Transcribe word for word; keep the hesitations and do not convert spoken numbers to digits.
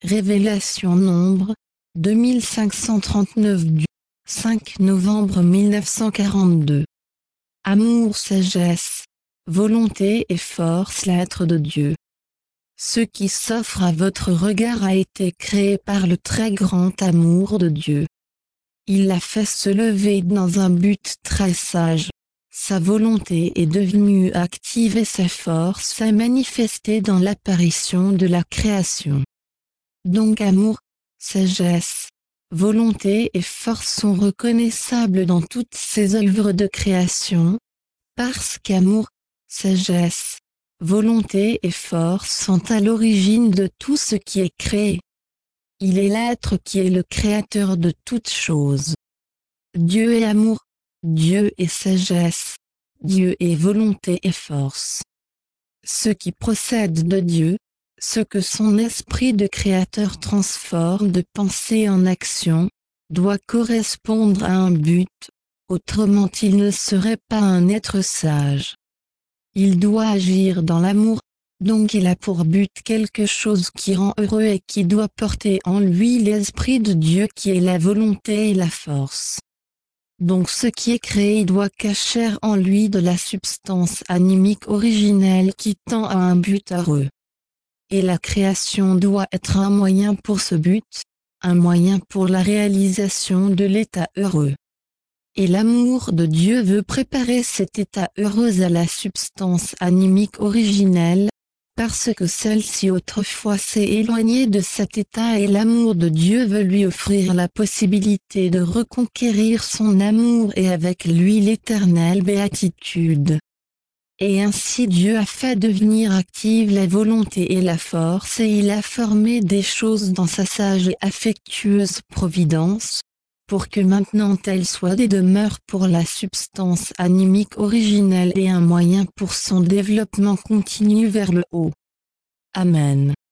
Révélation Nombre, deux mille cinq cent trente-neuf du cinq novembre mille neuf cent quarante-deux. Amour, sagesse, volonté et force, l'être de Dieu. Ce qui s'offre à votre regard a été créé par le très grand amour de Dieu. Il l'a fait se lever dans un but très sage. Sa volonté est devenue active et sa force s'est manifestée dans l'apparition de la création. Donc amour, sagesse, volonté et force sont reconnaissables dans toutes ces œuvres de création, parce qu'amour, sagesse, volonté et force sont à l'origine de tout ce qui est créé. Il est l'être qui est le créateur de toutes choses. Dieu est amour, Dieu est sagesse, Dieu est volonté et force. Ce qui procède de Dieu, ce que son esprit de créateur transforme de pensée en action, doit correspondre à un but, autrement il ne serait pas un être sage. Il doit agir dans l'amour, donc il a pour but quelque chose qui rend heureux et qui doit porter en lui l'esprit de Dieu qui est la volonté et la force. Donc ce qui est créé doit cacher en lui de la substance animique originelle qui tend à un but heureux. Et la création doit être un moyen pour ce but, un moyen pour la réalisation de l'état heureux. Et l'amour de Dieu veut préparer cet état heureux à la substance animique originelle, parce que celle-ci autrefois s'est éloignée de cet état et l'amour de Dieu veut lui offrir la possibilité de reconquérir son amour et avec lui l'éternelle béatitude. Et ainsi Dieu a fait devenir active la volonté et la force et il a formé des choses dans sa sage et affectueuse providence, pour que maintenant elles soient des demeures pour la substance animique originelle et un moyen pour son développement continu vers le haut. Amen.